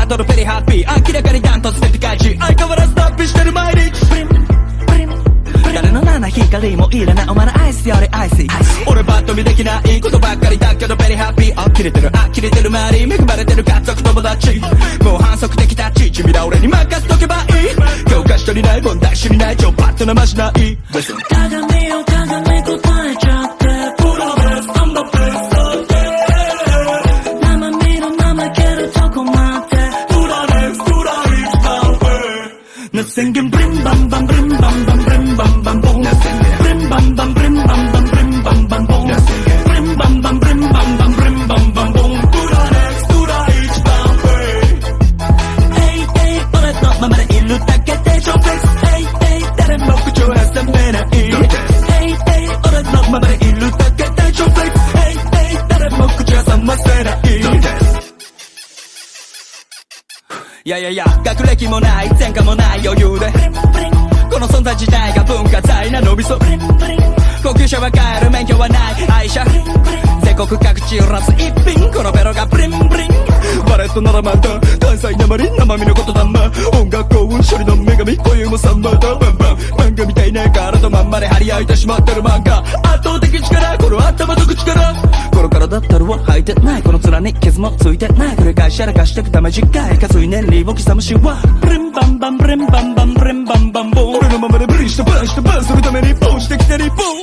ートのペリハッピー明らかにダントツでピカイチ相変わらず脱皮してる毎日誰の七光もいらないお前のアイスよりアイス俺バッと見できないことばっかりだけどベリーハッピー呆れてる呆れてる周り恵まれてる家族友達もう反則的タッチ君ら俺に任せとけばいい教科書にない問題知りない超パッとなましない鏡よ鏡答えちゃってプロベスアンドベス生身の生けるとこまでプラレスプライズバンベーNothing brim bam bam brim bam bam brim bam bam boom brim bam bam brim bam bam brim bam bam boom brim bam bam brim bam bam brim bam bam boom Puranex Puraich bam Hey hey 俺のままでいるだけで超フレックス Hey hey 誰も口を挟めない Hey hey 俺のままでいるだけで超フレックス Hey hey 誰も口挟ませないいやいやいや学歴もない前科もない余裕でこの存在自体が文化財な伸びそう高級車は買える免許はない愛車全国各地揺らす一品このベロがブリンブリンバレットならまた関西なまり生身のことだま音楽幸運処理の女神声もサンバーだバンバン漫画みたいな体まんまで張り合いてしまってる漫画圧倒的力この頭と口からこの体ったるは履いてないこの面に傷もついてない繰り返しやらかしてくため次回数い年利を刻むしはブリンバンバンブリンバンバンブリンバンバンボン俺のままでブリンしてバンしてバンするためにボンしてきてリボン